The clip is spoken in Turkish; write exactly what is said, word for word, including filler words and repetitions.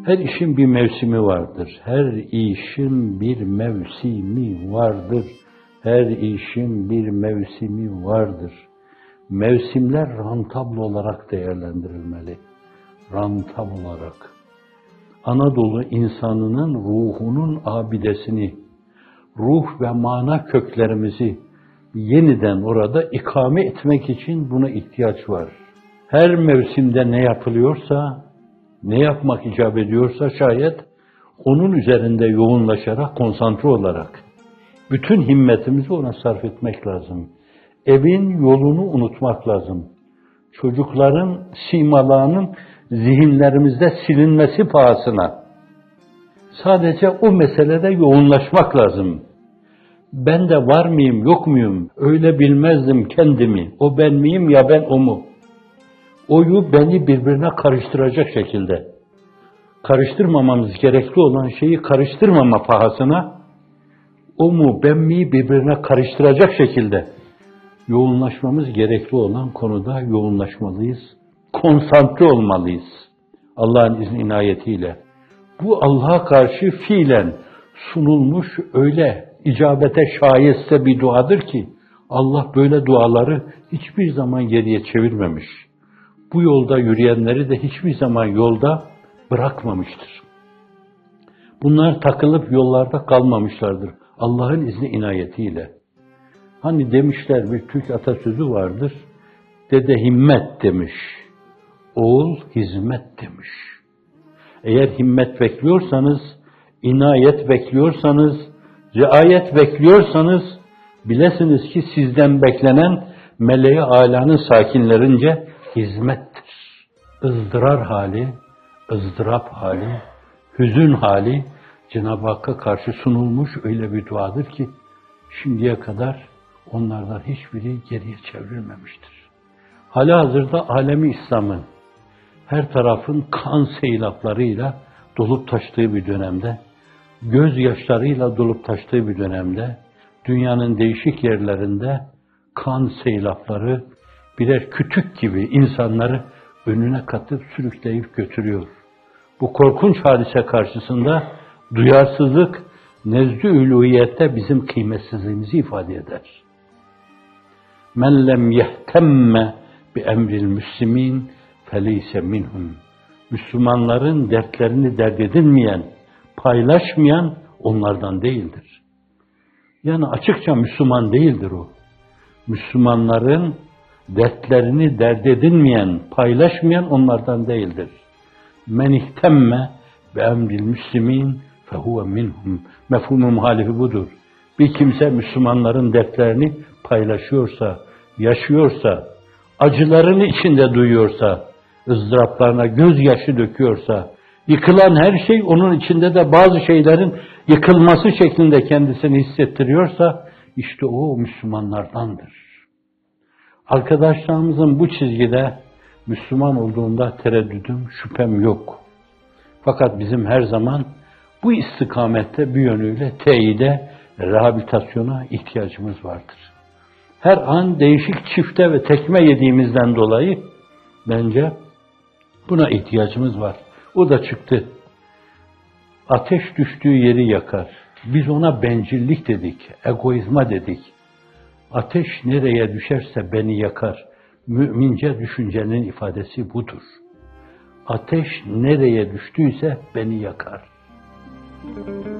Her işin bir mevsimi vardır. Her işin bir mevsimi vardır. Her işin bir mevsimi vardır. Mevsimler rantabl olarak değerlendirilmeli. Rantabl olarak. Anadolu insanının ruhunun abidesini, ruh ve mana köklerimizi yeniden orada ikame etmek için buna ihtiyaç var. Her mevsimde ne yapılıyorsa, ne yapmak icap ediyorsa şayet, onun üzerinde yoğunlaşarak, konsantre olarak, bütün himmetimizi ona sarf etmek lazım. Evin yolunu unutmak lazım. Çocukların simalarının zihinlerimizde silinmesi pahasına, sadece o meselede yoğunlaşmak lazım. Ben de var mıyım, yok muyum? Öyle bilmezdim kendimi. O ben miyim ya ben o mu? Oyu beni birbirine karıştıracak şekilde, karıştırmamamız gerekli olan şeyi karıştırmama pahasına, o mu ben mi birbirine karıştıracak şekilde yoğunlaşmamız gerekli olan konuda yoğunlaşmalıyız. Konsantre olmalıyız. Allah'ın izni inayetiyle. Bu Allah'a karşı fiilen sunulmuş öyle icabete şayeste bir duadır ki Allah böyle duaları hiçbir zaman geriye çevirmemiş. Bu yolda yürüyenleri de hiçbir zaman yolda bırakmamıştır. Bunlar takılıp yollarda kalmamışlardır. Allah'ın izni inayetiyle. Hani demişler, bir Türk atasözü vardır. Dede himmet demiş. Oğul hizmet demiş. Eğer himmet bekliyorsanız, inayet bekliyorsanız, riayet bekliyorsanız, bilesiniz ki sizden beklenen meleği âlânın sakinlerince hizmettir. ızdırar hali, ızdırap hali, hüzün hali Cenab-ı Hakk'a karşı sunulmuş öyle bir duadır ki şimdiye kadar onlardan hiçbiri geriye çevrilmemiştir. Halihazırda alemi İslam'ın her tarafın kan seylaplarıyla dolup taştığı bir dönemde, gözyaşlarıyla dolup taştığı bir dönemde, dünyanın değişik yerlerinde kan seylapları birer kütük gibi insanları önüne katıp sürükleyip götürüyor. Bu korkunç hadise karşısında duyarsızlık nezd-i uluhiyette bizim kıymetsizliğimizi ifade eder. Men lem yehtemme bi emril müslimin feleyse minhum. Müslümanların dertlerini dert edinmeyen, paylaşmayan onlardan değildir. Yani açıkça Müslüman değildir o. Müslümanların dertlerini dert edinmeyen, paylaşmayan onlardan değildir. Men ihtemme bi emril müslimin fehuve minhum. Mefhumu muhalifi budur. Bir kimse Müslümanların dertlerini paylaşıyorsa, yaşıyorsa, acılarını içinde duyuyorsa, ızdıraplarına gözyaşı döküyorsa, yıkılan her şey onun içinde de bazı şeylerin yıkılması şeklinde kendisini hissettiriyorsa, işte o Müslümanlardandır. Arkadaşlarımızın bu çizgide Müslüman olduğunda tereddüdüm, şüphem yok. Fakat bizim her zaman bu istikamette bir yönüyle teyide, rehabilitasyona ihtiyacımız vardır. Her an değişik çifte ve tekme yediğimizden dolayı bence buna ihtiyacımız var. O da çıktı. Ateş düştüğü yeri yakar. Biz ona bencillik dedik, egoizma dedik. Ateş nereye düşerse beni yakar. Mümince düşüncenin ifadesi budur. Ateş nereye düştüyse beni yakar.